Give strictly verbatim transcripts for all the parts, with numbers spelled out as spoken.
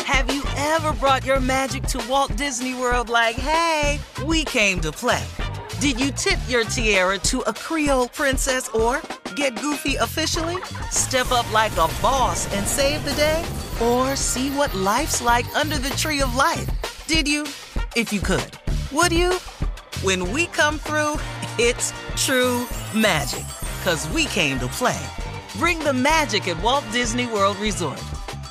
Have you ever brought your magic to Walt Disney World like, hey, we came to play? Did you tip your tiara to a Creole princess or get goofy officially? Step up like a boss and save the day? Or see what life's like under the tree of life? Did you? If you could. Would you? When we come through, it's true magic. 'Cause we came to play. Bring the magic at Walt Disney World Resort.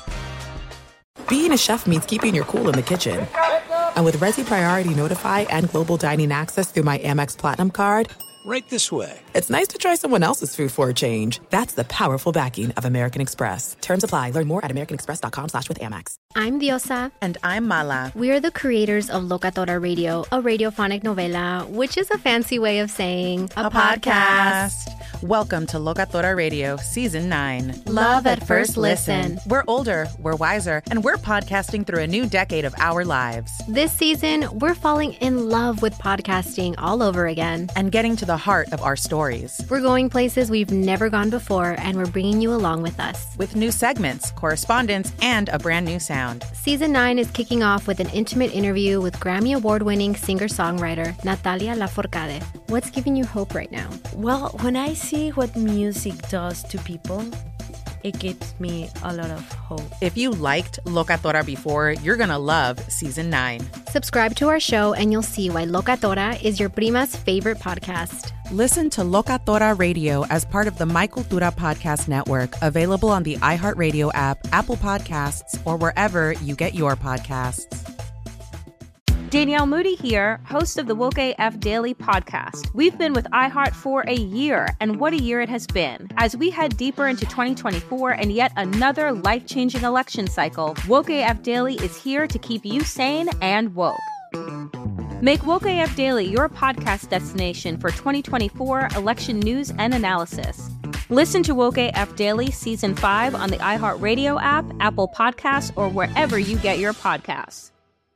Being a chef means keeping your cool in the kitchen. And with Resi Priority Notify and Global Dining Access through my Amex Platinum card, right this way. It's nice to try someone else's food for a change. That's the powerful backing of American Express. Terms apply. Learn more at americanexpress.com slash with Amex. I'm Diosa. And I'm Mala. We are the creators of Locatora Radio, a radiophonic novela, which is a fancy way of saying a, a podcast. podcast. Welcome to Locatora Radio, Season nine. Love at first listen. We're older, we're wiser, and we're podcasting through a new decade of our lives. This season, we're falling in love with podcasting all over again. And getting to the heart of our stories. We're going places we've never gone before, and we're bringing you along with us. With new segments, correspondence, and a brand new sound. Season nine is kicking off with an intimate interview with Grammy Award-winning singer-songwriter Natalia Lafourcade. What's giving you hope right now? Well, when I see what music does to people, it gives me a lot of hope. If you liked Locatora before, you're going to love Season nine. Subscribe to our show and you'll see why Locatora is your prima's favorite podcast. Listen to Locatora Radio as part of the My Cultura Podcast Network, available on the iHeartRadio app, Apple Podcasts, or wherever you get your podcasts. Danielle Moody here, host of the Woke A F Daily podcast. We've been with iHeart for a year, and what a year it has been. As we head deeper into twenty twenty-four and yet another life-changing election cycle, Woke A F Daily is here to keep you sane and woke. Make Woke A F Daily your podcast destination for twenty twenty-four election news and analysis. Listen to Woke A F Daily Season five on the iHeartRadio app, Apple Podcasts, or wherever you get your podcasts.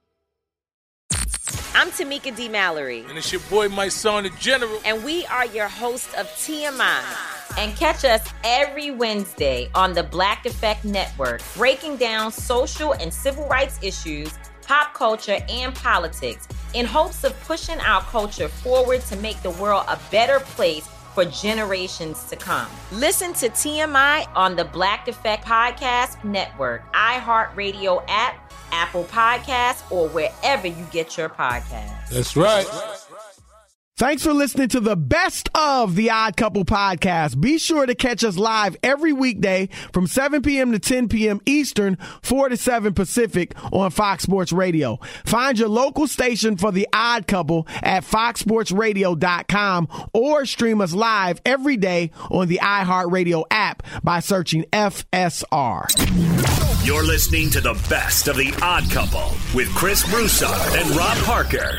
I'm Tamika D. Mallory. And it's your boy, my son, the General. And we are your hosts of T M I. And catch us every Wednesday on the Black Effect Network, breaking down social and civil rights issues, pop culture, and politics in hopes of pushing our culture forward to make the world a better place for generations to come. Listen to T M I on the Black Effect Podcast Network, iHeartRadio app, Apple Podcasts, or wherever you get your podcasts. That's right. Thanks for listening to the best of the Odd Couple podcast. Be sure to catch us live every weekday from seven p.m. to ten p.m. Eastern, four to seven Pacific on Fox Sports Radio. Find your local station for the Odd Couple at fox sports radio dot com or stream us live every day on the iHeartRadio app by searching F S R. You're listening to the best of the Odd Couple with Chris Broussard and Rob Parker.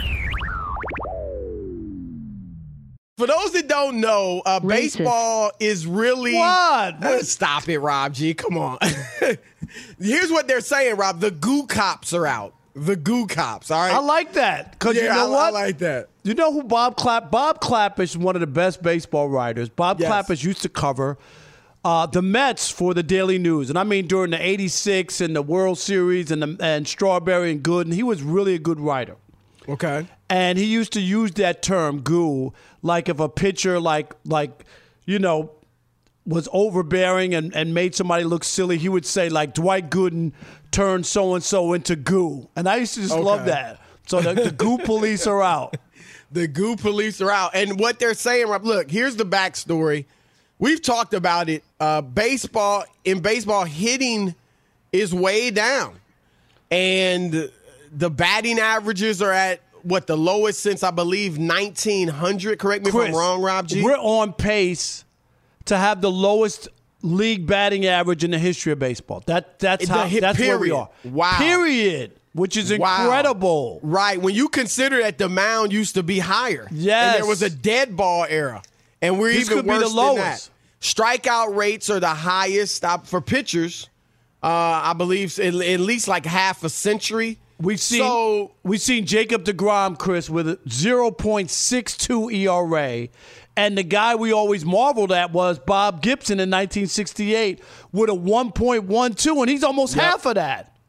For those that don't know, uh, baseball is really... What? Uh, stop it, Rob G. Come on. Here's what they're saying, Rob. The goo cops are out. The goo cops, all right? I like that. Because yeah, you know I, what? I like that. You know who Bob Clapp... Bob Clapp is one of the best baseball writers. Bob yes. Clapp used to cover uh, the Mets for the Daily News. And I mean during the eighty-six and the World Series and, the, and Strawberry and Gooden. He was really a good writer. Okay. And he used to use that term, goo, like if a pitcher, like, like you know, was overbearing and, and made somebody look silly, he would say, like, Dwight Gooden turned so-and-so into goo. And I used to just okay. love that. So the, the goo police are out. The goo police are out. And what they're saying, Rob, look, here's the backstory. We've talked about it. Uh, baseball, in baseball, hitting is way down. And the batting averages are at, what, the lowest since, I believe, nineteen hundred? Correct me Chris, if I'm wrong, Rob G. We're on pace to have the lowest league batting average in the history of baseball. That That's, how, that's where we are. Wow. Period. Which is incredible. Wow. Right. When you consider that the mound used to be higher. Yes. And there was a dead ball era. And we're this even could worse be the lowest. than that. Strikeout rates are the highest for pitchers, uh, I believe, at least like half a century. We've seen so, we've seen Jacob deGrom, Chris, with a zero point six two E R A. And the guy we always marveled at was Bob Gibson in nineteen sixty-eight with a one point one two, and he's almost yep. half of that.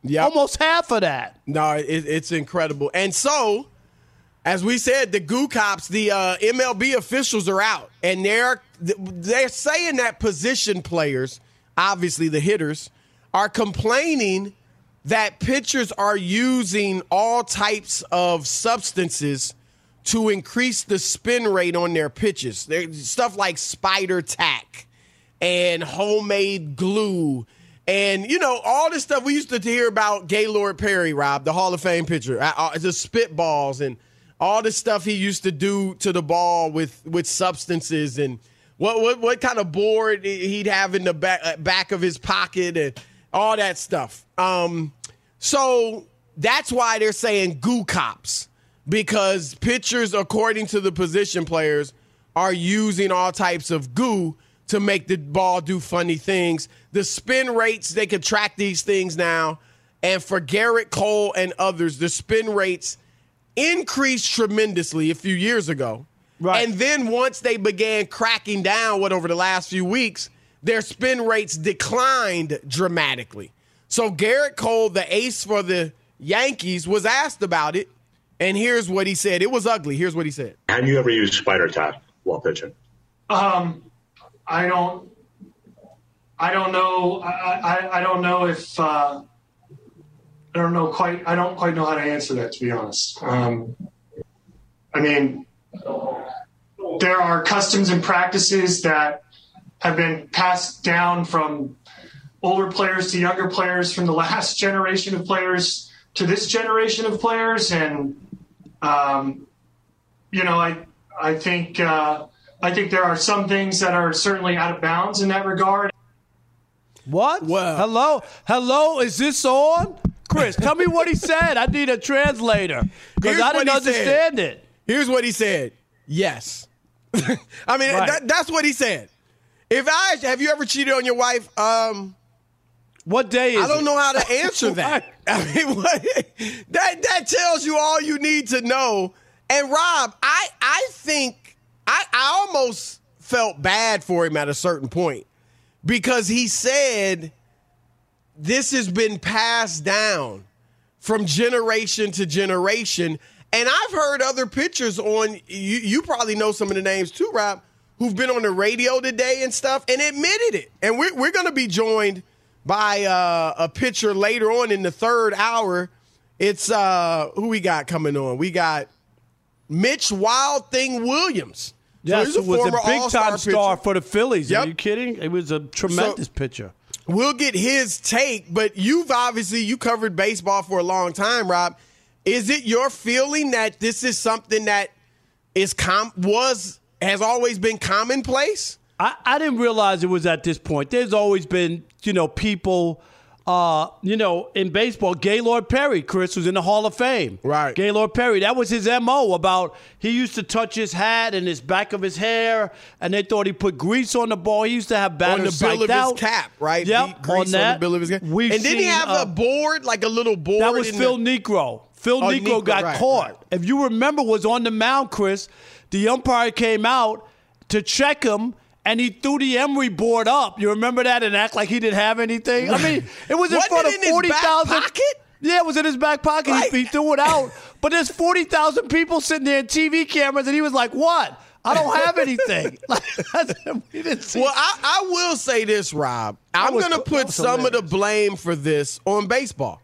Yep. Almost half of that. No, it, it's incredible. And so, as we said, the Goo Cops, the uh, M L B officials are out. And they're, they're saying that position players, obviously the hitters, are complaining that pitchers are using all types of substances to increase the spin rate on their pitches. There's stuff like spider tack and homemade glue and, you know, all this stuff we used to hear about Gaylord Perry, Rob, the Hall of Fame pitcher, uh, the spitballs and all the stuff he used to do to the ball with, with substances and what, what what kind of board he'd have in the back, back of his pocket and all that stuff. Um, so that's why they're saying Goo Cops, because pitchers, according to the position players, are using all types of goo to make the ball do funny things. The spin rates, they can track these things now. And for Garrett Cole and others, the spin rates increased tremendously a few years ago. Right. And then once they began cracking down, what, over the last few weeks, their spin rates declined dramatically. So Garrett Cole, the ace for the Yankees, was asked about it, and here's what he said. It was ugly. Here's what he said. Have you ever used spider tack while pitching? Um, I don't. I don't know. I, I, I don't know if. Uh, I don't know quite. I don't quite know how to answer that, to be honest. Um, I mean, there are customs and practices that have been passed down from older players to younger players, from the last generation of players to this generation of players. And, um, you know, I, I think, uh, I think there are some things that are certainly out of bounds in that regard. What? Well, hello? Hello? Is this on? Chris, tell me what he said. I need a translator because I didn't understand said. it. Here's what he said. Yes. I mean, Right. that, that's what he said. If I, have you ever cheated on your wife? Um, What day is I don't it? know how to answer that. I mean, what, that that tells you all you need to know. And Rob, I I think I, I almost felt bad for him at a certain point because he said this has been passed down from generation to generation. And I've heard other pitchers on, you, you probably know some of the names too, Rob, who've been on the radio today and stuff and admitted it. And we're, we're going to be joined by uh, a pitcher later on in the third hour. It's uh, who we got coming on? We got Mitch Wild Thing Williams. Yes, so it was a big-time star pitcher for the Phillies. Yep. Are you kidding? It was a tremendous So- pitcher. We'll get his take, but you've obviously, you covered baseball for a long time, Rob. Is it your feeling that this is something that is com- was has always been commonplace? I, I didn't realize it was at this point. There's always been, you know, people, uh, you know, in baseball. Gaylord Perry, Chris, was in the Hall of Fame. Right. Gaylord Perry, that was his M O about he used to touch his hat and his back of his hair, and they thought he put grease on the ball. He used to have batters On the bill of psyched out. his cap, right? Yep, Deep grease on that. on the bill of his cap. We've and didn't he seen, have uh, a board, like a little board? That was in Phil the- Negro. Phil Oh, Negro Negro, got right, caught. right. If you remember, was on the mound, Chris. The umpire came out to check him, and he threw the Emery board up. You remember that and act like he didn't have anything? I mean, it was in Wasn't front it of in his forty thousand. back pocket? Yeah, it was in his back pocket. Like- He, he threw it out. But there's forty thousand people sitting there in T V cameras, and he was like, what? I don't have anything. Like, we didn't see. Well, I, I will say this, Rob. That I'm was- going to that put was some of the hilarious. blame for this on baseball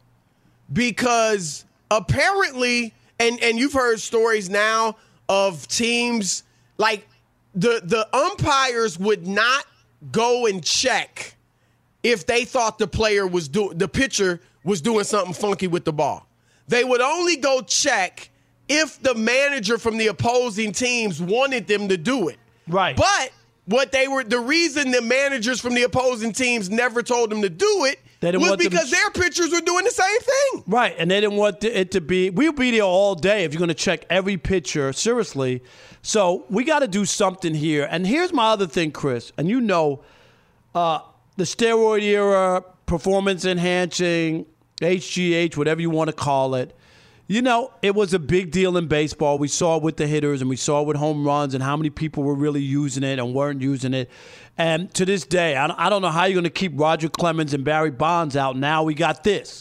because apparently, and, and you've heard stories now of teams like the the umpires would not go and check if they thought the player was doing the pitcher was doing something funky with the ball. They would only go check if the manager from the opposing teams wanted them to do it. Right. But what they were the reason the managers from the opposing teams never told them to do it They didn't was want them because to- their pitchers were doing the same thing. Right, and they didn't want it to be – we'll be there all day if you're going to check every pitcher seriously. So we got to do something here. And here's my other thing, Chris, and you know uh, the steroid era, performance enhancing, H G H, whatever you want to call it. You know, it was a big deal in baseball. We saw it with the hitters and we saw it with home runs and how many people were really using it and weren't using it. And to this day, I I don't know how you're going to keep Roger Clemens and Barry Bonds out. Now we got this.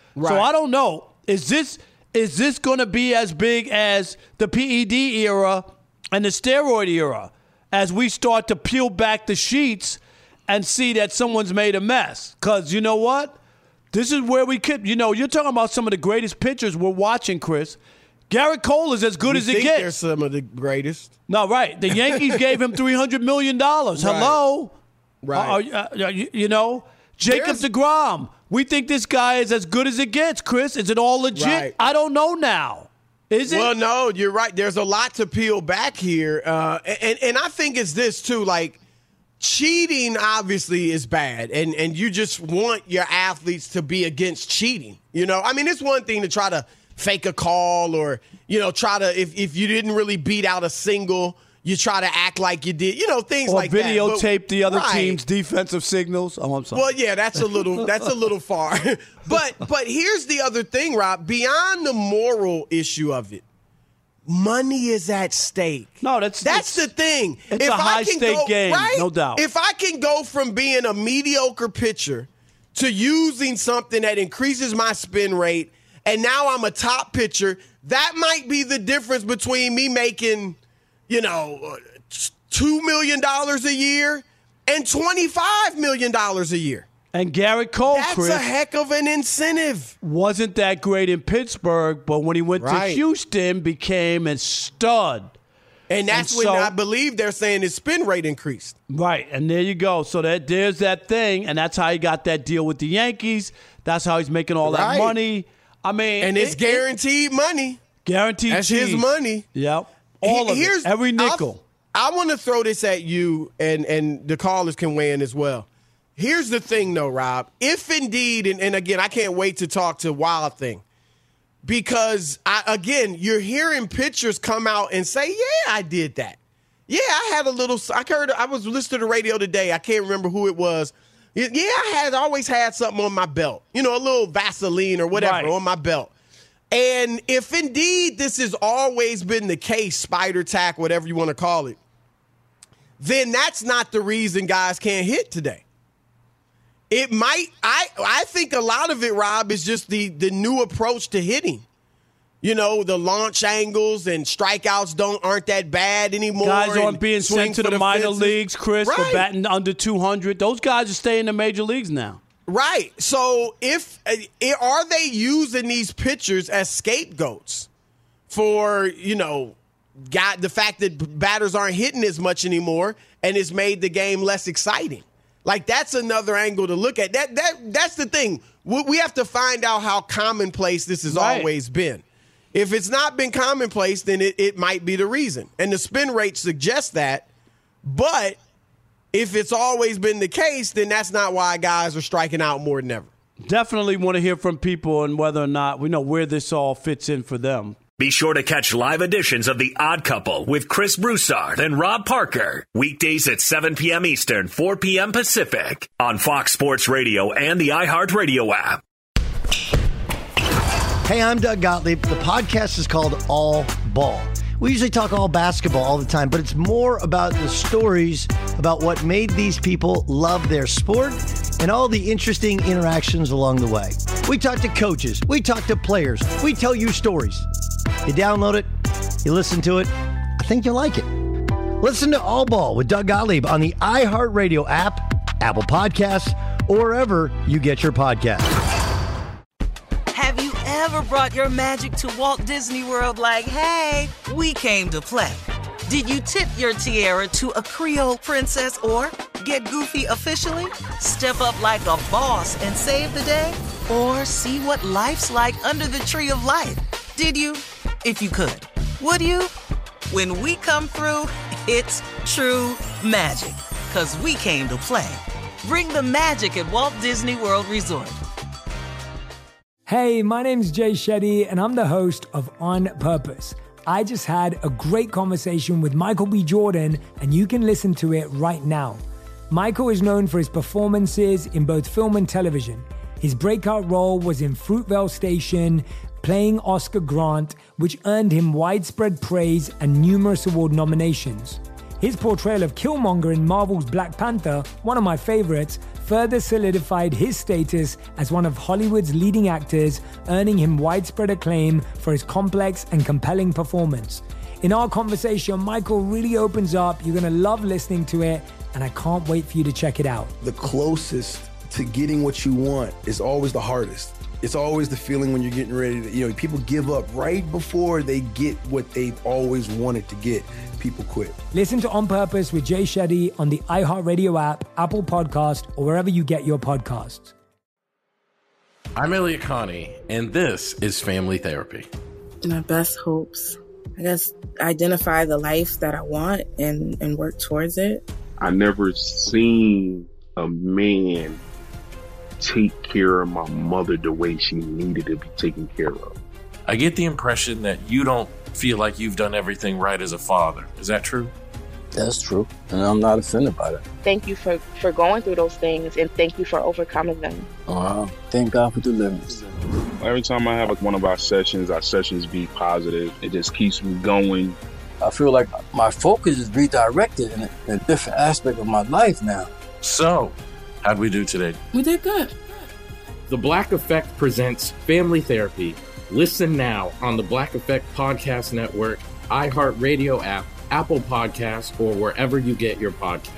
Right. So I don't know. Is this is this going to be as big as the P E D era and the steroid era as we start to peel back the sheets and see that someone's made a mess? Because you know what? This is where we could, you know, you're talking about some of the greatest pitchers we're watching, Chris. Garrett Cole is as good you as think it gets. They're some of the greatest. No, right. The Yankees gave him three hundred million dollars. Right. Hello? Right. Uh, uh, you, you know, Jacob There's- deGrom. We think this guy is as good as it gets, Chris. Is it all legit? Right. I don't know now. Is it? Well, no, you're right. There's a lot to peel back here. Uh, and, and I think it's this, too. Like, cheating obviously is bad. And, and you just want your athletes to be against cheating. You know, I mean, it's one thing to try to fake a call or, you know, try to, if, if you didn't really beat out a single, you try to act like you did, you know, things or like that. videotape But- the other right. team's defensive signals. Oh, I'm sorry. Well, yeah, that's a little that's a little far. but but here's the other thing, Rob. Beyond the moral issue of it, money is at stake. No, that's that's the thing. It's a high-stake go, game, right? no doubt. If I can go from being a mediocre pitcher to using something that increases my spin rate, and now I'm a top pitcher, that might be the difference between me making, you know, two million dollars a year and twenty-five million dollars a year. And Garrett Cole, That's Chris, a heck of an incentive. wasn't that great in Pittsburgh, but when he went Right. to Houston, became a stud. And that's And when so- I believe they're saying his spin rate increased. Right, and there you go. So that there's that thing, and that's how he got that deal with the Yankees. That's how he's making all Right. that money. I mean, And it's it- guaranteed money. guaranteed. That's his cheese. money. Yep, all of Here's- it, every nickel. I'll- I want to throw this at you, and, and the callers can weigh in as well. Here's the thing, though, Rob. If indeed, and, and again, I can't wait to talk to Wild Thing, because, I, again, you're hearing pitchers come out and say, yeah, I did that. Yeah, I had a little, I heard, I was listening to the radio today. I can't remember who it was. Yeah, I had always had something on my belt, you know, a little Vaseline or whatever Right. on my belt. And if indeed this has always been the case, spider tack, whatever you want to call it, then that's not the reason guys can't hit today. It might, I I think a lot of it, Rob, is just the the new approach to hitting. You know, the launch angles and strikeouts don't aren't that bad anymore. Guys aren't and being swing sent to for the, minor fences. leagues, Chris, Right. for batting under two hundred. Those guys are staying in the major leagues now. Right. So if uh, are they using these pitchers as scapegoats for, you know, got the fact that batters aren't hitting as much anymore and it's made the game less exciting? Like, that's another angle to look at. That that that's the thing. We, we have to find out how commonplace this has Right. always been. If it's not been commonplace, then it, it might be the reason. And the spin rate suggests that. But if it's always been the case, then that's not why guys are striking out more than ever. Definitely want to hear from people and whether or not we know where this all fits in for them. Be sure to catch live editions of The Odd Couple with Chris Broussard and Rob Parker. Weekdays at seven p.m. Eastern, four p.m. Pacific on Fox Sports Radio and the iHeartRadio app. Hey, I'm Doug Gottlieb. The podcast is called All Ball. We usually talk all basketball all the time, but it's more about the stories about what made these people love their sport and all the interesting interactions along the way. We talk to coaches. We talk to players. We tell you stories. You download it. You listen to it. I think you'll like it. Listen to All Ball with Doug Gottlieb on the iHeartRadio app, Apple Podcasts, or wherever you get your podcasts. Have you ever brought your magic to Walt Disney World like, hey, we came to play? Did you tip your tiara to a Creole princess or get goofy officially? Step up like a boss and save the day? Or see what life's like under the tree of life? Did you? If you could. Would you? When we come through, it's true magic. 'Cause we came to play. Bring the magic at Walt Disney World Resort. Hey, my name's Jay Shetty, and I'm the host of On Purpose. I just had a great conversation with Michael B. Jordan, and you can listen to it right now. Michael is known for his performances in both film and television. His breakout role was in Fruitvale Station, playing Oscar Grant, which earned him widespread praise and numerous award nominations. His portrayal of Killmonger in Marvel's Black Panther, one of my favorites, further solidified his status as one of Hollywood's leading actors, earning him widespread acclaim for his complex and compelling performance. In our conversation, Michael really opens up. You're going to love listening to it, and I can't wait for you to check it out. The closest to getting what you want is always the hardest. It's always the feeling when you're getting ready to, you know, people give up right before they get what they've always wanted to get. People quit. Listen to On Purpose with Jay Shetty on the iHeartRadio app, Apple Podcast, or wherever you get your podcasts. I'm Elliot Connie, and this is Family Therapy. My best hopes, I guess, identify the life that I want and, and work towards it. I never seen a man take care of my mother the way she needed to be taken care of. I get the impression that you don't feel like you've done everything right as a father. Is that true? That's true, and I'm not offended by that. Thank you for, for going through those things, and thank you for overcoming them. Wow. Thank God for deliverance. Every time I have like one of our sessions, our sessions be positive. It just keeps me going. I feel like my focus is redirected in a, in a different aspect of my life now. So, how'd we do today? We did good. The Black Effect presents Family Therapy. Listen now on the Black Effect Podcast Network, iHeartRadio app, Apple Podcasts, or wherever you get your podcasts.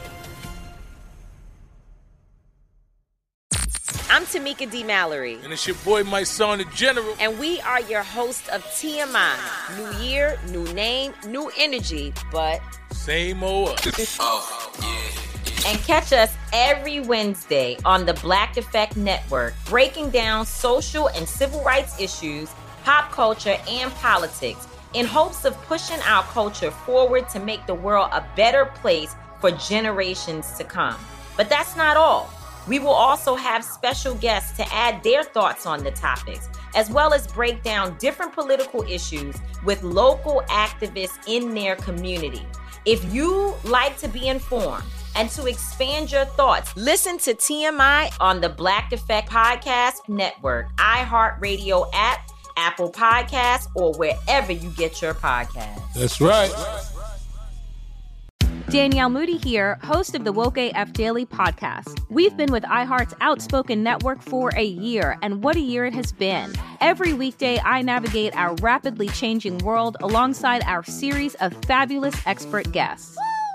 I'm Tamika D. Mallory. And it's your boy, my son, the General. And we are your hosts of T M I. New year, new name, new energy, but same old. Oh, yeah. And catch us every Wednesday on the Black Effect Network, breaking down social and civil rights issues, pop culture, and politics in hopes of pushing our culture forward to make the world a better place for generations to come. But that's not all. We will also have special guests to add their thoughts on the topics, as well as break down different political issues with local activists in their community. If you like to be informed and to expand your thoughts, listen to T M I on the Black Effect Podcast Network, iHeartRadio app, Apple Podcasts, or wherever you get your podcasts. That's right. Danielle Moody here, host of the Woke A F Daily podcast. We've been with iHeart's Outspoken Network for a year, and what a year it has been. Every weekday, I navigate our rapidly changing world alongside our series of fabulous expert guests.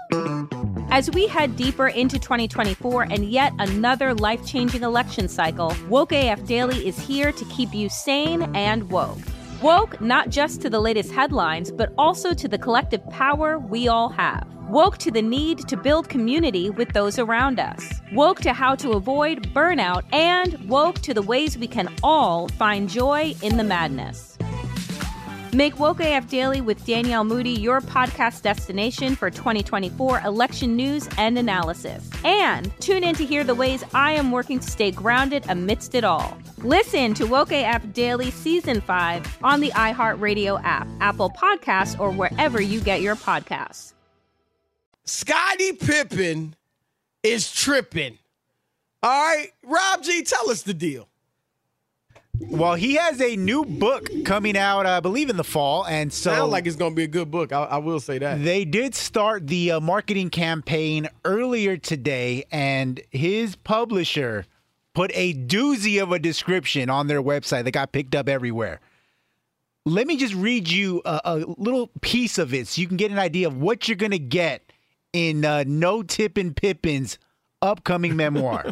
As we head deeper into twenty twenty-four and yet another life-changing election cycle, Woke A F Daily is here to keep you sane and woke. Woke not just to the latest headlines, but also to the collective power we all have. Woke to the need to build community with those around us. Woke to how to avoid burnout, and woke to the ways we can all find joy in the madness. Make Woke A F Daily with Danielle Moody your podcast destination for twenty twenty-four election news and analysis. And tune in to hear the ways I am working to stay grounded amidst it all. Listen to Woke A F Daily Season five on the iHeartRadio app, Apple Podcasts, or wherever you get your podcasts. Scottie Pippen is tripping. All right, Rob G, tell us the deal. Well, he has a new book coming out, I believe, in the fall, and so sounds like it's going to be a good book. I, I will say that they did start the uh, marketing campaign earlier today, and his publisher put a doozy of a description on their website that got picked up everywhere. Let me just read you a, a little piece of it so you can get an idea of what you're going to get in uh, No Tippin' Pippen's upcoming memoir.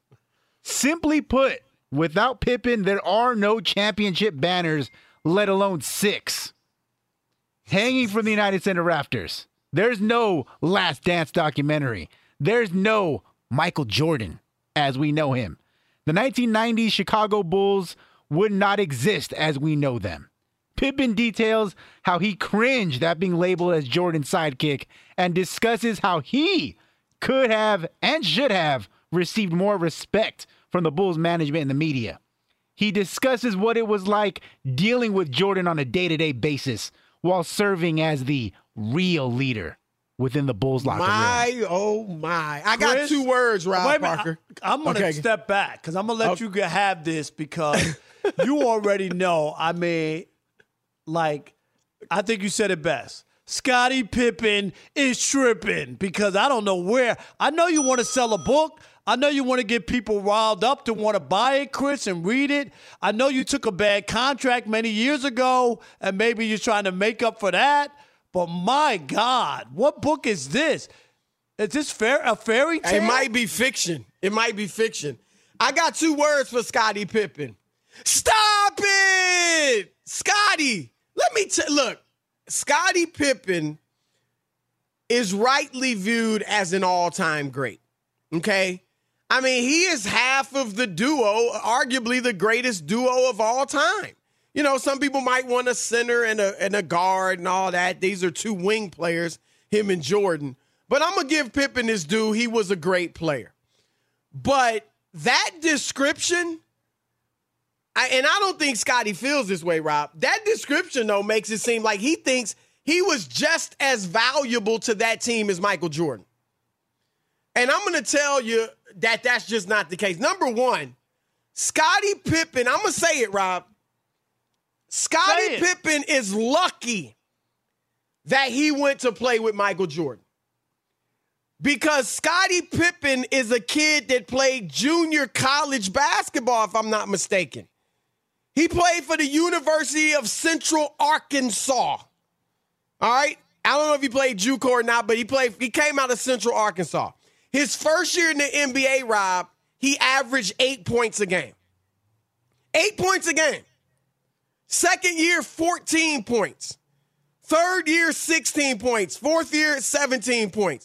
Simply put, without Pippen, there are no championship banners, let alone six, hanging from the United Center rafters. There's no Last Dance documentary. There's no Michael Jordan as we know him. The nineteen nineties Chicago Bulls would not exist as we know them. Pippen details how he cringed at being labeled as Jordan's sidekick and discusses how he could have and should have received more respect from the Bulls management and the media. He discusses what it was like dealing with Jordan on a day-to-day basis while serving as the real leader within the Bulls locker my, room. My, oh, my. I got Chris, two words, Rob wait Parker. I, I'm going to okay. step back because I'm going to let okay. you have this because you already know. I mean, like, I think you said it best. Scottie Pippen is tripping because I don't know where. I know you want to sell a book. I know you want to get people riled up to want to buy it, Chris, and read it. I know you took a bad contract many years ago, and maybe you're trying to make up for that. But my God, what book is this? Is this fair, a fairy tale? It might be fiction. It might be fiction. I got two words for Scottie Pippen. Stop it! Scottie, let me tell look, Scottie Pippen is rightly viewed as an all-time great, okay? I mean, he is half of the duo, arguably the greatest duo of all time. You know, some people might want a center and a, and a guard and all that. These are two wing players, him and Jordan. But I'm going to give Pippen his due. He was a great player. But that description, I, and I don't think Scottie feels this way, Rob. That description, though, makes it seem like he thinks he was just as valuable to that team as Michael Jordan. And I'm going to tell you that that's just not the case. Number one, Scottie Pippen, I'm going to say it, Rob. Scottie Pippen is lucky that he went to play with Michael Jordan. Because Scottie Pippen is a kid that played junior college basketball, if I'm not mistaken. He played for the University of Central Arkansas. All right? I don't know if he played JUCO or not, but he played. He came out of Central Arkansas. His first year in the N B A, Rob, he averaged eight points a game. Eight points a game. Second year, fourteen points. Third year, sixteen points. Fourth year, seventeen points.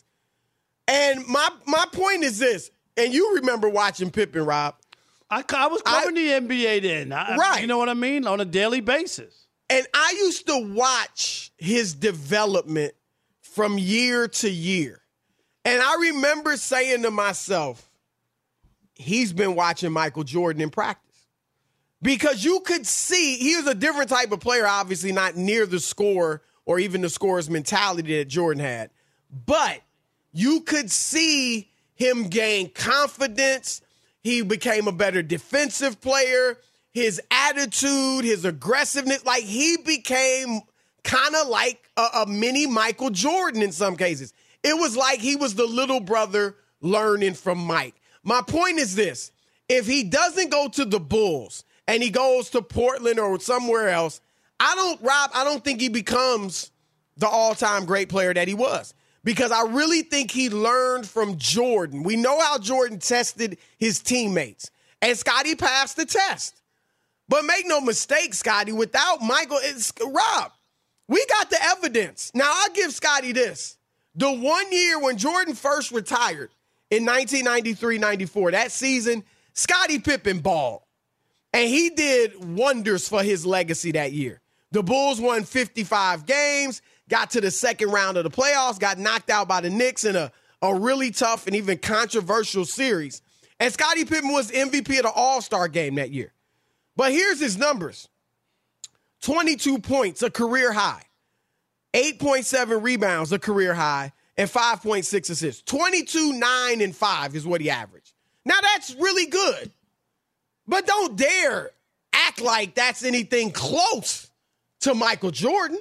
And my my point is this, and you remember watching Pippen, Rob. I, I was covering I, the N B A then. I, right. You know what I mean? On a daily basis. And I used to watch his development from year to year. And I remember saying to myself, he's been watching Michael Jordan in practice. Because you could see, he was a different type of player, obviously not near the score or even the scorer's mentality that Jordan had. But you could see him gain confidence. He became a better defensive player. His attitude, his aggressiveness, like he became kind of like a, a mini Michael Jordan in some cases. It was like he was the little brother learning from Mike. My point is this. If he doesn't go to the Bulls and he goes to Portland or somewhere else, I don't, Rob, I don't think he becomes the all-time great player that he was. Because I really think he learned from Jordan. We know how Jordan tested his teammates. And Scottie passed the test. But make no mistake, Scottie, without Michael, it's Rob, we got the evidence. Now, I'll give Scottie this. The one year when Jordan first retired in nineteen ninety-three ninety-four, that season, Scottie Pippen balled. And he did wonders for his legacy that year. The Bulls won fifty-five games, got to the second round of the playoffs, got knocked out by the Knicks in a, a really tough and even controversial series. And Scottie Pippen was M V P of the All-Star game that year. But here's his numbers. twenty-two points, a career high. eight point seven rebounds, a career high. And five point six assists. twenty-two, nine, and five is what he averaged. Now, that's really good. But don't dare act like that's anything close to Michael Jordan.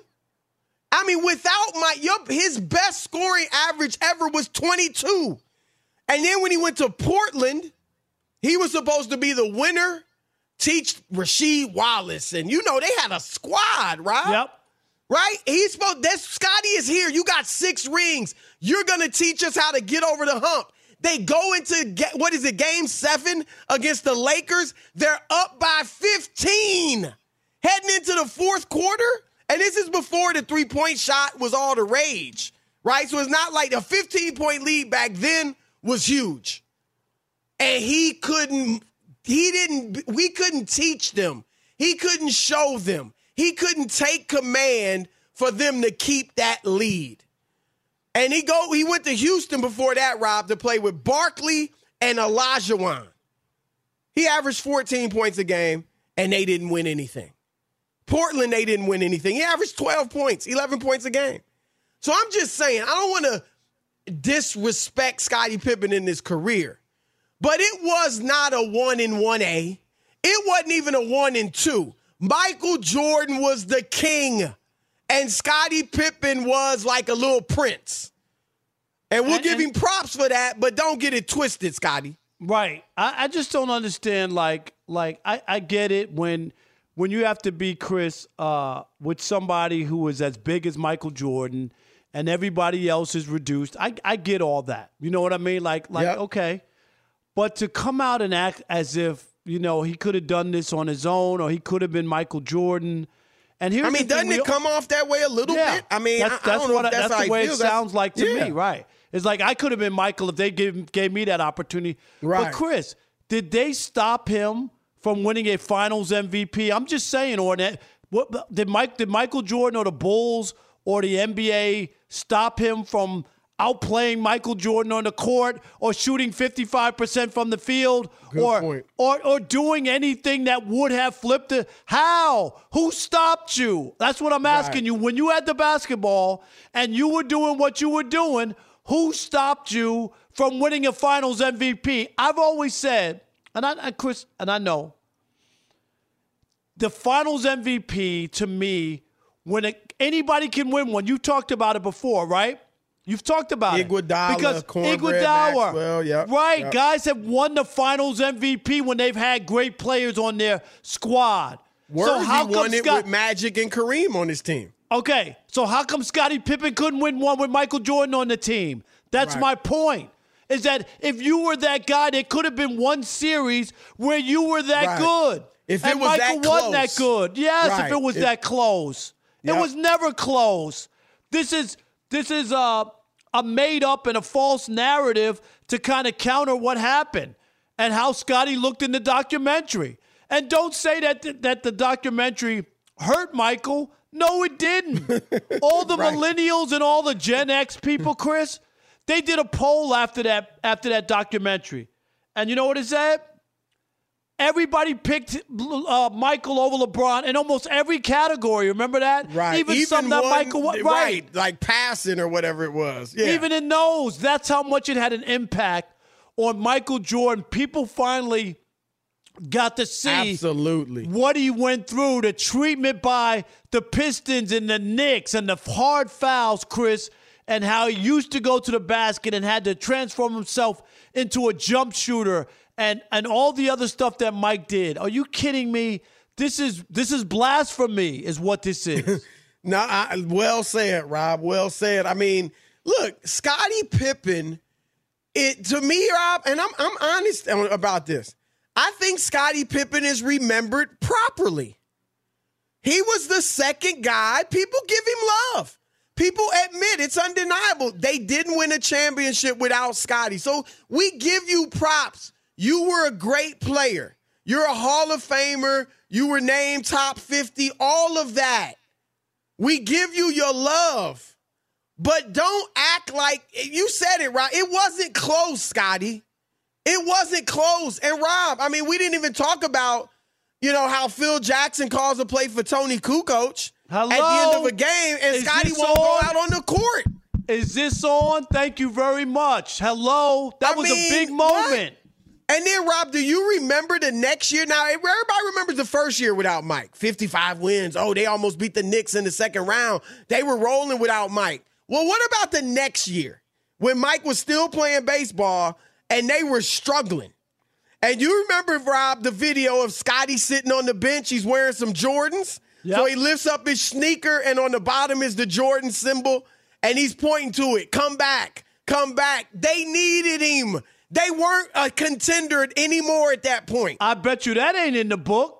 I mean, without my, his best scoring average ever was twenty-two. And then when he went to Portland, he was supposed to be the winner, teach Rasheed Wallace. And, you know, they had a squad, right? Yep. Right? He's supposed, that Scottie is here. You got six rings. You're going to teach us how to get over the hump. They go into, what is it, game seven against the Lakers. They're up by fifteen heading into the fourth quarter. And this is before the three-point shot was all the rage, right? So it's not like a fifteen-point lead back then was huge. And he couldn't, he didn't, we couldn't teach them. He couldn't show them. He couldn't take command for them to keep that lead. And he go, he went to Houston before that, Rob, to play with Barkley and Olajuwon. He averaged fourteen points a game, and they didn't win anything. Portland, they didn't win anything. He averaged twelve points, eleven points a game. So I'm just saying, I don't want to disrespect Scottie Pippen in his career, but it was not a one in one A. It wasn't even a one in two. Michael Jordan was the king, and Scottie Pippen was like a little prince. And we'll and, give him props for that, but don't get it twisted, Scottie. Right. I, I just don't understand. Like, like I, I get it when when you have to be, Chris, uh, with somebody who is as big as Michael Jordan and everybody else is reduced. I, I get all that. You know what I mean? Like, like yep. okay. But to come out and act as if, you know, he could have done this on his own or he could have been Michael Jordan. And here's I mean, doesn't we, it come off that way a little yeah, bit? I mean, that's, I, that's I don't know what if that's, that's how the way I it feel. sounds that's, like to yeah. me, right? It's like I could have been Michael if they gave gave me that opportunity. Right. But Chris, did they stop him from winning a Finals M V P? I'm just saying, or that what did Mike did Michael Jordan or the Bulls or the N B A stop him from outplaying Michael Jordan on the court or shooting fifty-five percent from the field Good or, point. or or doing anything that would have flipped it? How? Who stopped you? That's what I'm asking Right. you. When you had the basketball and you were doing what you were doing, who stopped you from winning a Finals M V P? I've always said, and I, and Chris, and I know, the Finals M V P to me, when it, anybody can win one, you talked about it before, right? You've talked about Iguodala, it. Because Cornbread, Iguodala, Maxwell, yep, right, yep. guys have won the Finals M V P when they've had great players on their squad. Worthy so how won come it Scott, with Magic and Kareem on his team. Okay, so how come Scottie Pippen couldn't win one with Michael Jordan on the team? That's Right. my point. Is that if you were that guy, there could have been one series where you were that Right. good. If it and was Michael that wasn't close. that good. Yes, Right. if it was If- that close. Yep. It was never close. This is this is a, a made up and a false narrative to kind of counter what happened and how Scottie looked in the documentary. And don't say that th- that the documentary hurt Michael. No, it didn't. All the Right. millennials and all the Gen X people, Chris, they did a poll after that after that documentary. And you know what it said? Everybody picked uh, Michael over LeBron in almost every category. Remember that? Right. Even, some that one- Michael wa- right. right. Like passing or whatever it was. Yeah. Even in those, that's how much it had an impact on Michael Jordan. People finally got to see Absolutely. what he went through, the treatment by the Pistons and the Knicks and the hard fouls, Chris, and how he used to go to the basket and had to transform himself into a jump shooter and, and all the other stuff that Mike did. Are you kidding me? This is this is blasphemy is what this is. No, I, well said, Rob. Well said. I mean, look, Scottie Pippen, it to me, Rob, and I'm I'm honest about this. I think Scottie Pippen is remembered properly. He was the second guy. People give him love. People admit it's undeniable. They didn't win a championship without Scottie. So we give you props. You were a great player. You're a Hall of Famer. You were named top fifty, all of that. We give you your love. But don't act like, you said it, Rob. It wasn't close, Scottie. It wasn't close. And Rob, I mean, we didn't even talk about, you know, how Phil Jackson calls a play for Tony Kukoc Hello? at the end of a game, and Is Scottie this won't go on? out on the court. Is this on? Thank you very much. Hello? That I was mean, a big what? moment. And then, Rob, do you remember the next year? Now, everybody remembers the first year without Mike. fifty-five wins. Oh, they almost beat the Knicks in the second round. They were rolling without Mike. Well, what about the next year when Mike was still playing baseball and they were struggling? And you remember, Rob, the video of Scottie sitting on the bench. He's wearing some Jordans. Yep. So he lifts up his sneaker, and on the bottom is the Jordan symbol, and he's pointing to it. Come back. Come back. They needed him. They weren't a contender anymore at that point. I bet you that ain't in the book.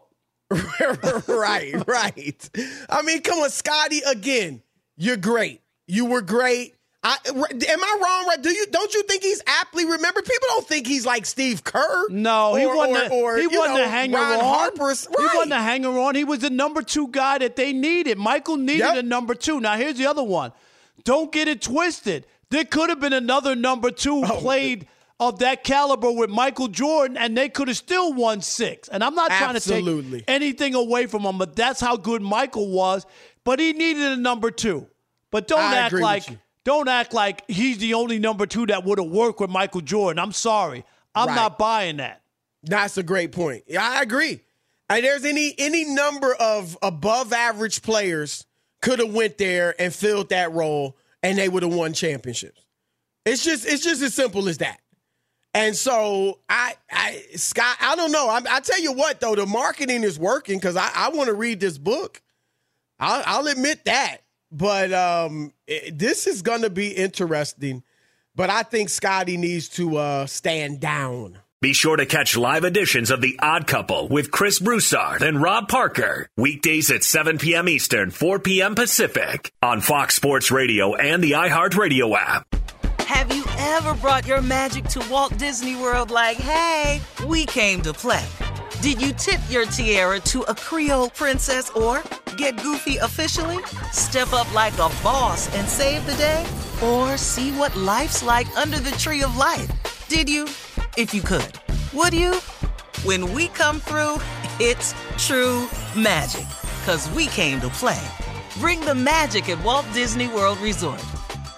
right, right. I mean, come on, Scottie, again, you're great. You were great. I, am I wrong? Right? Do you don't you think he's aptly remembered? People don't think he's like Steve Kerr. No, he or, wasn't. Or, or, he you wasn't know, a hanger Ron on. Harper's, right. He wasn't a hanger on. He was the number two guy that they needed. Michael needed Yep. a number two. Now here's the other one. Don't get it twisted. There could have been another number two Oh, played of that caliber with Michael Jordan, and they could have still won six. And I'm not trying Absolutely. to take anything away from him, but that's how good Michael was. But he needed a number two. But don't I act agree with like you. don't act like he's the only number two that would have worked with Michael Jordan. I'm sorry. I'm Right. not buying that. That's a great point. Yeah, I agree. And there's any any number of above average players could have went there and filled that role, and they would have won championships. It's just it's just as simple as that. And so I, I, Scott, I don't know. I, I tell you what, though, the marketing is working because I, I want to read this book. I'll, I'll admit that. But um, it, this is going to be interesting. But I think Scotty needs to uh, stand down. Be sure to catch live editions of The Odd Couple with Chris Broussard and Rob Parker. Weekdays at seven p.m. Eastern, four p.m. Pacific on Fox Sports Radio and the iHeartRadio app. Have you ever brought your magic to Walt Disney World like, hey, we came to play? Did you tip your tiara to a Creole princess or get goofy officially? Step up like a boss and save the day? Or see what life's like under the tree of life? Did you? If you could. Would you? When we come through, it's true magic. 'Cause we came to play. Bring the magic at Walt Disney World Resort.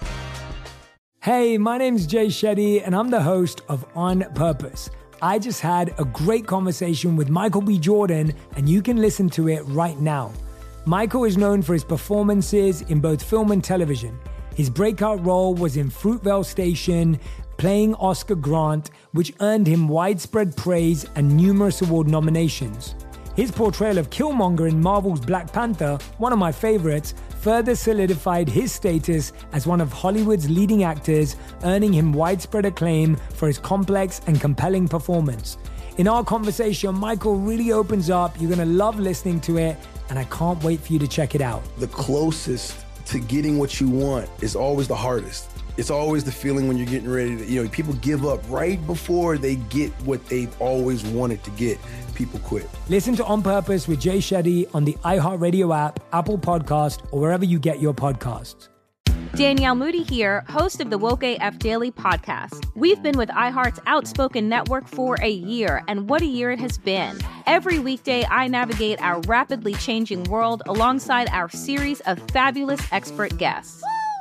Hey, my name's Jay Shetty, and I'm the host of On Purpose. I just had a great conversation with Michael B. Jordan, and you can listen to it right now. Michael is known for his performances in both film and television. His breakout role was in Fruitvale Station, playing Oscar Grant, which earned him widespread praise and numerous award nominations. His portrayal of Killmonger in Marvel's Black Panther, one of my favorites, further solidified his status as one of Hollywood's leading actors, earning him widespread acclaim for his complex and compelling performance. In our conversation, Michael really opens up. You're going to love listening to it, and I can't wait for you to check it out. The closest to getting what you want is always the hardest. It's always the feeling when you're getting ready to, you know, people give up right before they get what they've always wanted to get. People quit. Listen to On Purpose with Jay Shetty on the iHeartRadio app, Apple Podcast, or wherever you get your podcasts. Danielle Moody here, host of the Woke A F Daily podcast. We've been with iHeart's Outspoken Network for a year, and what a year it has been. Every weekday, I navigate our rapidly changing world alongside our series of fabulous expert guests.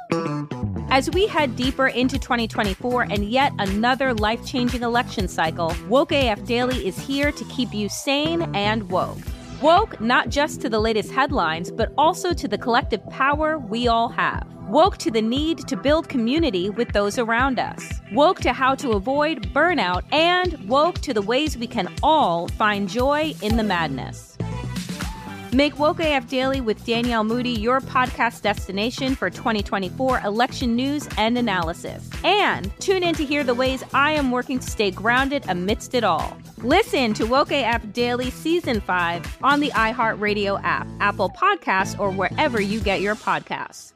As we head deeper into twenty twenty-four and yet another life-changing election cycle, Woke A F Daily is here to keep you sane and woke. Woke not just to the latest headlines, but also to the collective power we all have. Woke to the need to build community with those around us. Woke to how to avoid burnout, and woke to the ways we can all find joy in the madness. Make Woke A F Daily with Danielle Moody your podcast destination for twenty twenty-four election news and analysis. And tune in to hear the ways I am working to stay grounded amidst it all. Listen to Woke A F Daily Season five on the iHeartRadio app, Apple Podcasts, or wherever you get your podcasts.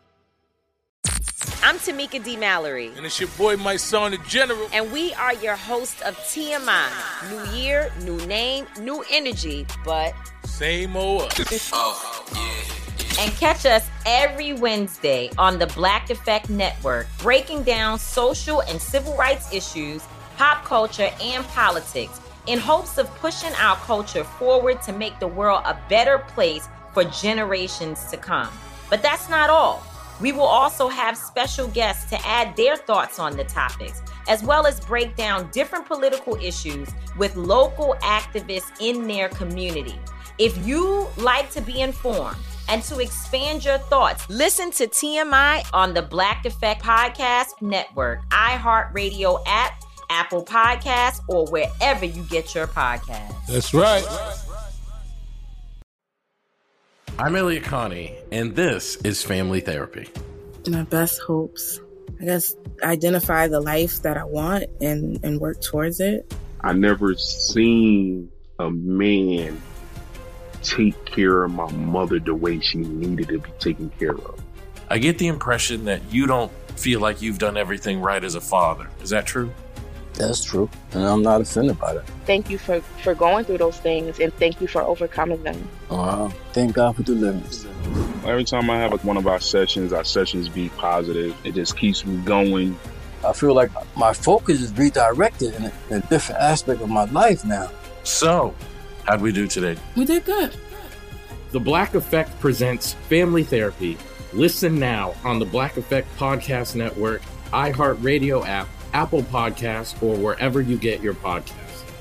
I'm Tamika D. Mallory. And it's your boy, my son, the General. And we are your hosts of T M I. New year, new name, new energy, but same old us. Oh, yeah. And catch us every Wednesday on the Black Effect Network, breaking down social and civil rights issues, pop culture, and politics in hopes of pushing our culture forward to make the world a better place for generations to come. But that's not all. We will also have special guests to add their thoughts on the topics, as well as break down different political issues with local activists in their community. If you like to be informed and to expand your thoughts, listen to T M I on the Black Effect Podcast Network, iHeartRadio app, Apple Podcasts, or wherever you get your podcasts. That's right. I'm Elliot Connie, and this is Family Therapy. My best hopes, I guess, identify the life that I want and, and work towards it. I never seen a man take care of my mother the way she needed to be taken care of. I get the impression that you don't feel like you've done everything right as a father. Is that true? That's true, and I'm not offended by that. Thank you for, for going through those things, and thank you for overcoming them. Wow. Thank God for deliverance. Every time I have like one of our sessions, our sessions be positive. It just keeps me going. I feel like my focus is redirected in a, in a different aspect of my life now. So, how'd we do today? We did good. The Black Effect presents Family Therapy. Listen now on the Black Effect Podcast Network, iHeartRadio app, Apple Podcasts, or wherever you get your podcasts.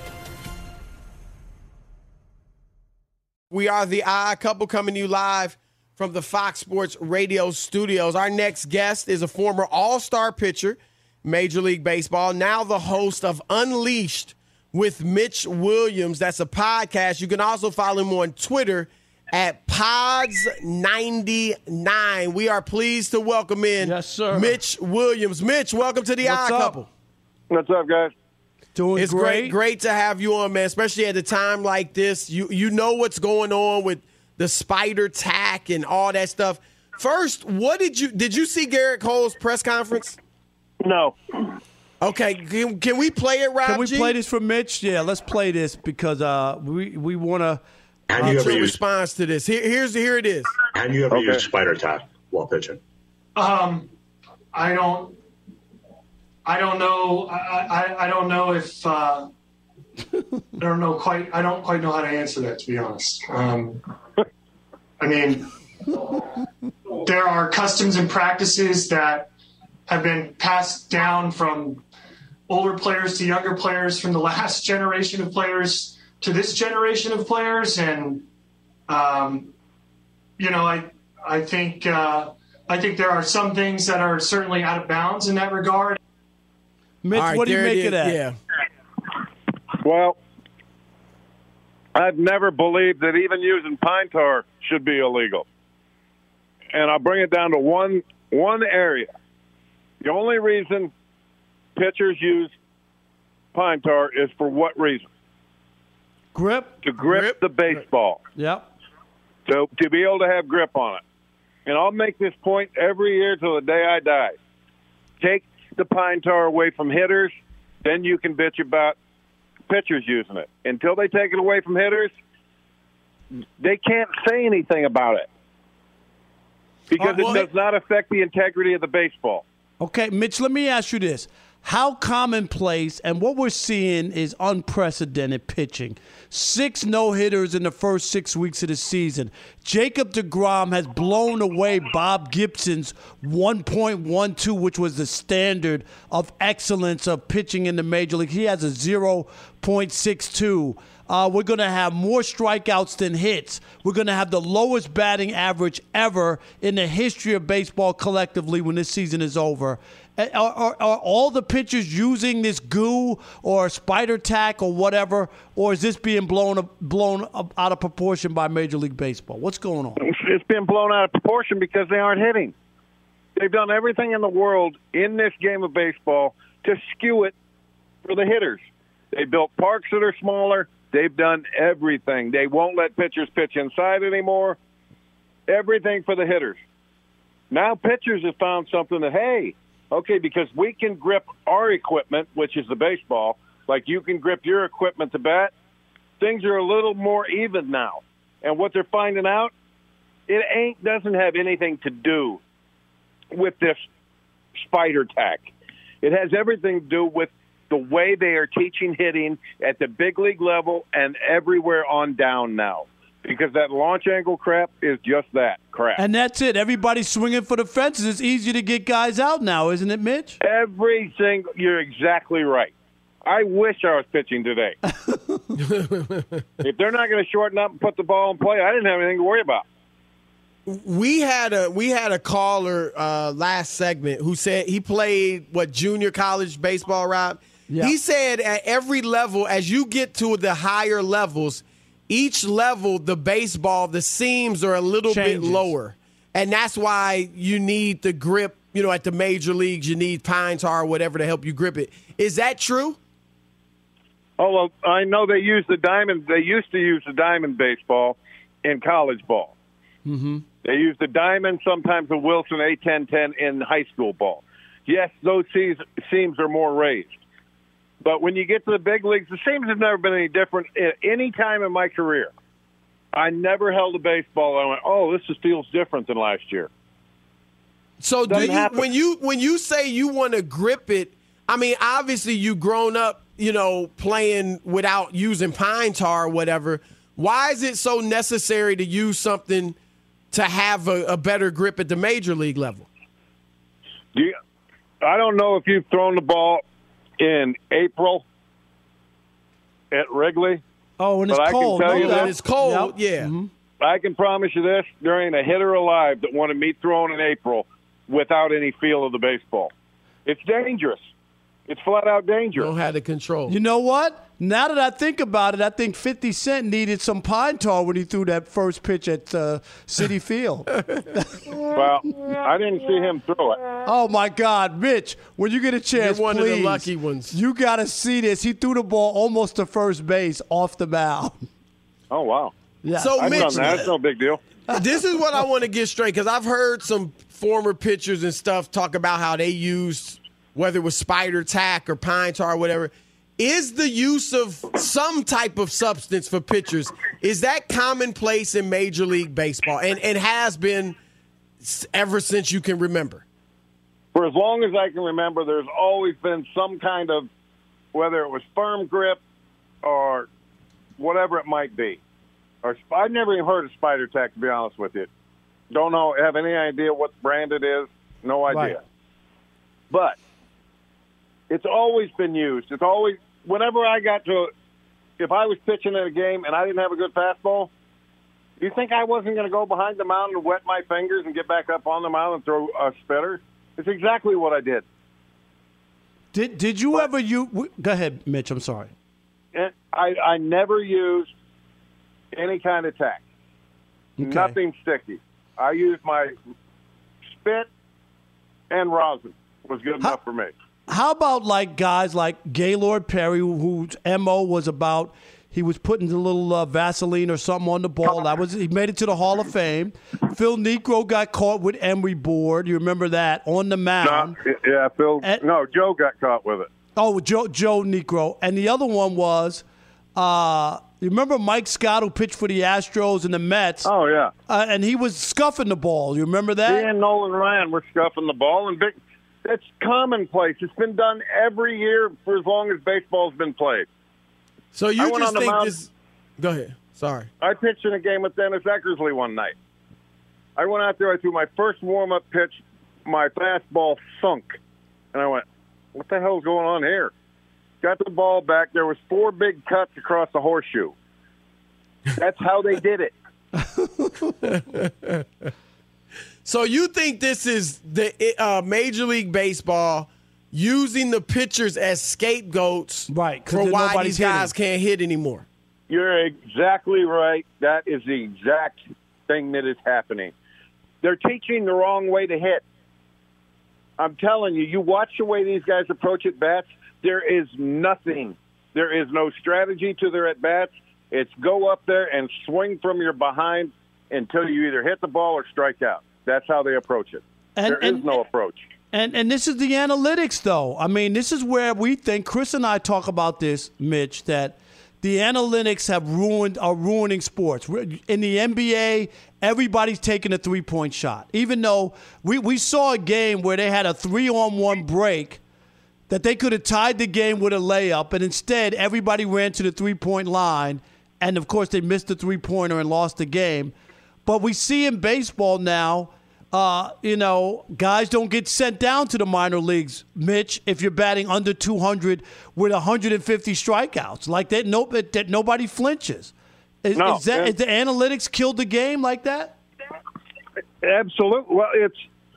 We are the Odd Couple coming to you live from the Fox Sports Radio studios. Our next guest is a former all-star pitcher Major League Baseball, now the host of Unleashed with Mitch Williams. That's a podcast. You can also follow him on Twitter at Pods ninety-nine. We are pleased to welcome in yes, sir. Mitch Williams. Mitch, welcome to the What's Odd up? Couple. What's up, guys? Doing it's great. great. Great to have you on, man, especially at a time like this. You you know what's going on with the spider tack and all that stuff. First, what did you did you see Garrett Cole's press conference? No. Okay, can, can we play it, Rob Can we G? play this for Mitch? Yeah, let's play this because uh, we we want to. Have you What's ever your used, response to this? Here, here's here it is. have you ever Okay. used spider tack while pitching? Um, I don't. I don't know. I, I, I don't know if. Uh, I don't know quite. I don't quite know how to answer that, to be honest. Um, I mean, there are customs and practices that have been passed down from older players to younger players, from the last generation of players to this generation of players, and um, you know, I I think uh, I think there are some things that are certainly out of bounds in that regard. Mitch, All right, what do you there it make of is. that? Yeah. Well, I've never believed that even using pine tar should be illegal. And I'll bring it down to one one area. The only reason pitchers use pine tar is for what reason? Grip. To grip, Grip. the baseball. Yep. So to be able to have grip on it. And I'll make this point every year till the day I die. Take the pine tar away from hitters, then you can bitch about pitchers using it. Until they take it away from hitters, they can't say anything about it because Uh, well, it does not affect the integrity of the baseball. Okay, Mitch, let me ask you this. How commonplace and what we're seeing is unprecedented pitching. Six no-hitters in the first six weeks of the season. Jacob deGrom has blown away Bob Gibson's one point one two, which was the standard of excellence of pitching in the major league. He has a zero point six two. Uh, we're going to have more strikeouts than hits. We're going to have the lowest batting average ever in the history of baseball collectively when this season is over. Are, are, are all the pitchers using this goo or spider tack or whatever, or is this being blown blown out of proportion by Major League Baseball? What's going on? It's been blown out of proportion because they aren't hitting. They've done everything in the world in this game of baseball to skew it for the hitters. They built parks that are smaller. They've done everything. They won't let pitchers pitch inside anymore. Everything for the hitters. Now pitchers have found something that, hey, okay, because we can grip our equipment, which is the baseball, like you can grip your equipment to bat, things are a little more even now. And what they're finding out, it ain't doesn't have anything to do with this spider tack. It has everything to do with the way they are teaching hitting at the big league level and everywhere on down now. Because that launch angle crap is just that crap. And that's it. Everybody's swinging for the fences. It's easier to get guys out now, isn't it, Mitch? Every single, you're exactly right. I wish I was pitching today. If they're not going to shorten up and put the ball in play, I didn't have anything to worry about. We had a we had a caller uh, last segment who said he played what junior college baseball, Rob. Yeah. He said at every level, as you get to the higher levels, each level the baseball the seams are a little Changes. bit lower, and that's why you need the grip. You know, at the major leagues, you need pine tar or whatever to help you grip it. Is that true? Oh, well, I know they use the diamond. They used to use the diamond baseball in college ball. Mm-hmm. They use the diamond, sometimes the Wilson A ten ten in high school ball. Yes, those seams are more raised. But when you get to the big leagues, the seams have never been any different at any time in my career. I never held a baseball and I went, oh, this just feels different than last year. So do you, when you when you say you want to grip it, I mean, obviously you've grown up, you know, playing without using pine tar or whatever. Why is it so necessary to use something to have a, a better grip at the major league level? Do you, I don't know if you've thrown the ball in April at Wrigley. Oh, when it's but cold. I can tell No, you that- this, It's cold, Yep. yeah. Mm-hmm. I can promise you this, there ain't a hitter alive that wanted me thrown in April without any feel of the baseball. It's dangerous. It's flat out dangerous. Don't have the control. You know what? Now that I think about it, I think fifty Cent needed some pine tar when he threw that first pitch at uh, Citi Field. Well, I didn't see him throw it. Oh, my God. Mitch, when you get a chance, You're one please, of the lucky ones. You got to see this. He threw the ball almost to first base off the mound. Oh, wow. Yeah. So, I've Mitch, done that. It's no big deal. This is what I want to get straight, because I've heard some former pitchers and stuff talk about how they used, whether it was spider tack or pine tar or whatever. Is the use of some type of substance for pitchers, is that commonplace in Major League Baseball and, and has been ever since you can remember? For as long as I can remember, there's always been some kind of, whether it was firm grip or whatever it might be. Or I've never even heard of spider tack, to be honest with you. Don't know, have any idea what brand it is. No idea. Right. But it's always been used. It's always, whenever I got to, if I was pitching in a game and I didn't have a good fastball, do you think I wasn't going to go behind the mound and wet my fingers and get back up on the mound and throw a spitter? It's exactly what I did. Did Did you but, ever you go ahead, Mitch? I'm sorry. I I never used any kind of tack. Okay. Nothing sticky. I used my spit and rosin was good how, enough for me. How about like guys like Gaylord Perry, whose M O was about he was putting a little uh, Vaseline or something on the ball. That was he made it to the Hall of Fame. Phil Niekro got caught with emery board. You remember that on the mound? No, yeah, Phil. And, no, Joe got caught with it. Oh, Joe Joe Niekro, and the other one was. Uh, you remember Mike Scott, who pitched for the Astros and the Mets? Oh, yeah. Uh, and he was scuffing the ball. You remember that? He and Nolan Ryan were scuffing the ball. And big, it's commonplace. It's been done every year for as long as baseball's been played. So you just think mound, this – go ahead. Sorry. I pitched in a game with Dennis Eckersley one night. I went out there. I threw my first warm-up pitch. My fastball sunk. And I went, what the hell's going on here? Got the ball back. There was four big cuts across the horseshoe. That's how they did it. So you think this is the uh, Major League Baseball using the pitchers as scapegoats right, for why these guys hitting. can't hit anymore? You're exactly right. That is the exact thing that is happening. They're teaching the wrong way to hit. I'm telling you, you watch the way these guys approach at bats, there is nothing. There is no strategy to their at-bats. It's go up there and swing from your behind until you either hit the ball or strike out. That's how they approach it. And, there and, is no approach. And and this is the analytics, though. I mean, this is where we think, Chris and I talk about this, Mitch, that the analytics have ruined are ruining sports. In the N B A, everybody's taking a three-point shot. Even though we, we saw a game where they had a three-on-one break that they could have tied the game with a layup, and instead everybody ran to the three-point line, and, of course, they missed the three-pointer and lost the game. But we see in baseball now, uh, you know, guys don't get sent down to the minor leagues, Mitch, if you're batting under two hundred with one hundred fifty strikeouts. Like that, no, that nobody flinches. Is, no, is, that, is the analytics killed the game like that? Absolutely. Well, it's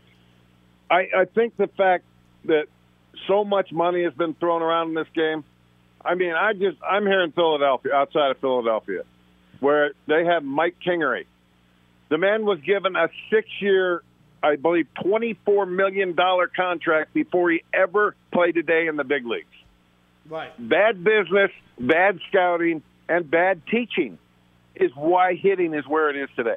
I, I think the fact that so much money has been thrown around in this game. I mean, I just I'm here in Philadelphia, outside of Philadelphia, where they have Mike Kingery. The man was given a six-year, I believe, twenty-four million dollars contract before he ever played a day in the big leagues. Right. Bad business, bad scouting, and bad teaching is why hitting is where it is today.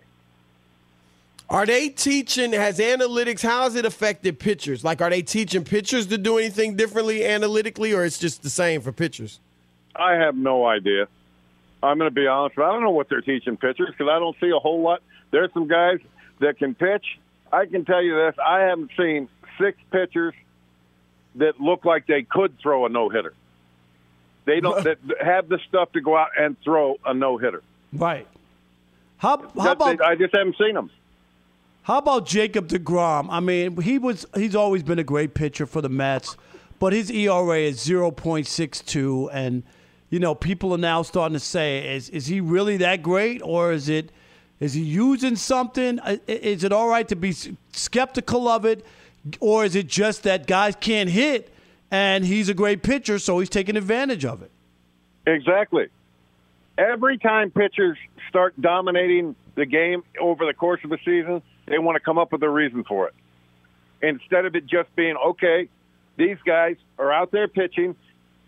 Are they teaching, has analytics, how has it affected pitchers? Like, are they teaching pitchers to do anything differently analytically, or it's just the same for pitchers? I have no idea. I'm going to be honest. I don't know what they're teaching pitchers because I don't see a whole lot. There's some guys that can pitch. I can tell you this. I haven't seen six pitchers that look like they could throw a no-hitter. They don't that have the stuff to go out and throw a no-hitter. Right. How, how about, I just haven't seen them. How about Jacob deGrom? I mean, he was he's always been a great pitcher for the Mets, but his E R A is zero point six two, and you know people are now starting to say, is is he really that great, or is it is he using something? Is it all right to be skeptical of it? Or is it just that guys can't hit and he's a great pitcher, so he's taking advantage of it? Exactly. Every time pitchers start dominating the game over the course of a season, they want to come up with a reason for it. Instead of it just being, okay, these guys are out there pitching.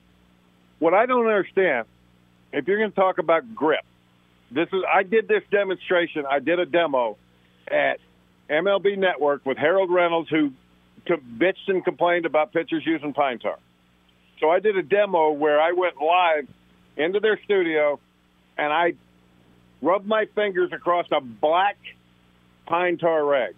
What I don't understand, if you're going to talk about grip, this is I did this demonstration. I did a demo at M L B Network with Harold Reynolds, who to bitched and complained about pitchers using pine tar. So I did a demo where I went live into their studio, and I rubbed my fingers across a black pine tar rag,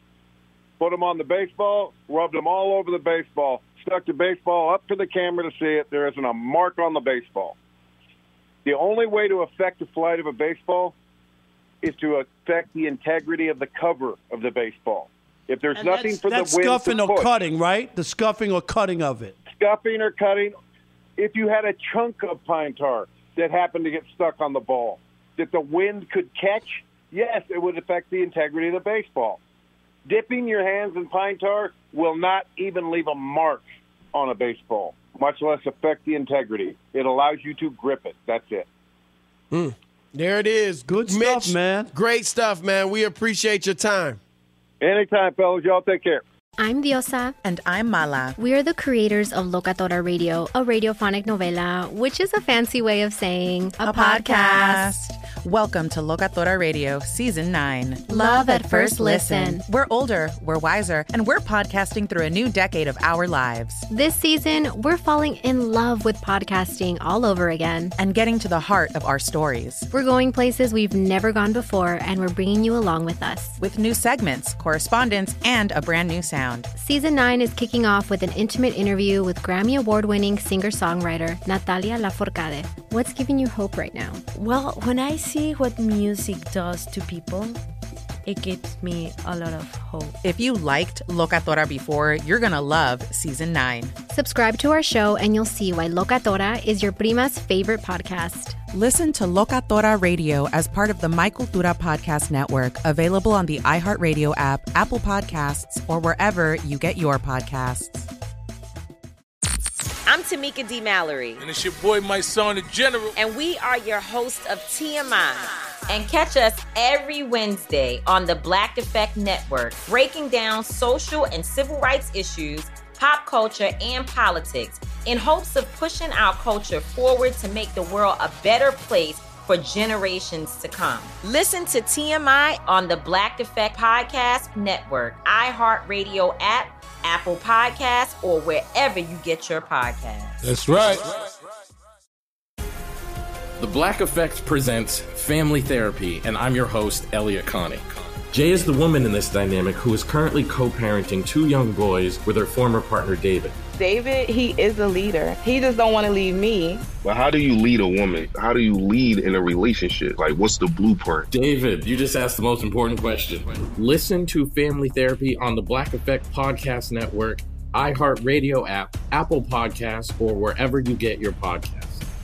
put them on the baseball, rubbed them all over the baseball, stuck the baseball up to the camera to see it. There isn't a mark on the baseball. The only way to affect the flight of a baseball is to affect the integrity of the cover of the baseball. If there's And nothing that's, for the that's wind scuffing to or push, cutting, right? The scuffing or cutting of it. scuffing or cutting, if you had a chunk of pine tar that happened to get stuck on the ball that the wind could catch, yes, it would affect the integrity of the baseball. Dipping your hands in pine tar will not even leave a mark on a baseball, much less affect the integrity. It allows you to grip it. That's it. Mm. There it is. Good Mitch, stuff, man. Great stuff, man. We appreciate your time. Anytime, fellas. Y'all take care. I'm Diosa. And I'm Mala. We are the creators of Locatora Radio, a radiophonic novela, which is a fancy way of saying a, a podcast. podcast. Welcome to Locatora Radio, Season nine. Love at first listen. We're older, we're wiser, and we're podcasting through a new decade of our lives. This season, we're falling in love with podcasting all over again. And getting to the heart of our stories. We're going places we've never gone before, and we're bringing you along with us. With new segments, correspondence, and a brand new sound. Season nine is kicking off with an intimate interview with Grammy Award-winning singer-songwriter Natalia Lafourcade. What's giving you hope right now? Well, when I see what music does to people, it gives me a lot of hope. If you liked Locatora before, you're going to love Season nine. Subscribe to our show and you'll see why Locatora is your prima's favorite podcast. Listen to Locatora Radio as part of the My Cultura Podcast Network, available on the iHeartRadio app, Apple Podcasts, or wherever you get your podcasts. I'm Tamika D. Mallory. And it's your boy, my son, the General. And we are your hosts of T M I. And catch us every Wednesday on the Black Effect Network, breaking down social and civil rights issues, pop culture, and politics in hopes of pushing our culture forward to make the world a better place for generations to come. Listen to T M I on the Black Effect Podcast Network, iHeartRadio app, Apple Podcasts, or wherever you get your podcasts. That's right. The Black Effect presents Family Therapy, and I'm your host, Elliot Connie. Jay is the woman in this dynamic who is currently co-parenting two young boys with her former partner, David. David, he is a leader. He just don't want to leave me. But how do you lead a woman? How do you lead in a relationship? Like, what's the blueprint? David, you just asked the most important question. Listen to Family Therapy on the Black Effect Podcast Network, iHeartRadio app, Apple Podcasts, or wherever you get your podcasts.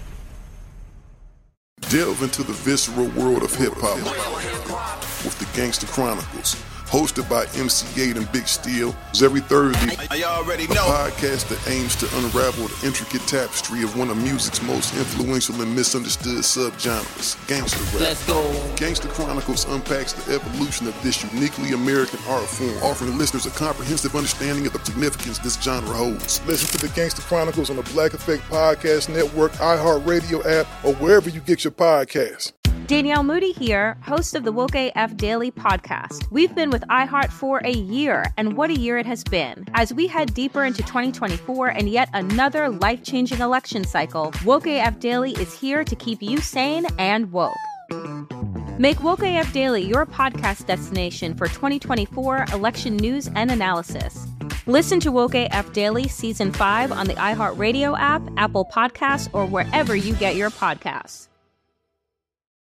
Delve into the visceral world of hip-hop with the Gangster Chronicles, hosted by M C eight and Big Steel. Every Thursday, I already know. A podcast that aims to unravel the intricate tapestry of one of music's most influential and misunderstood subgenres, gangster rap. Let's go. Gangster Chronicles unpacks the evolution of this uniquely American art form, offering listeners a comprehensive understanding of the significance this genre holds. Listen to the Gangster Chronicles on the Black Effect Podcast Network, iHeartRadio app, or wherever you get your podcasts. Danielle Moody here, host of the Woke A F Daily podcast. We've been with iHeart for a year, and what a year it has been. As we head deeper into twenty twenty-four and yet another life-changing election cycle, Woke A F Daily is here to keep you sane and woke. Make Woke A F Daily your podcast destination for twenty twenty-four election news and analysis. Listen to Woke A F Daily Season five on the iHeartRadio app, Apple Podcasts, or wherever you get your podcasts.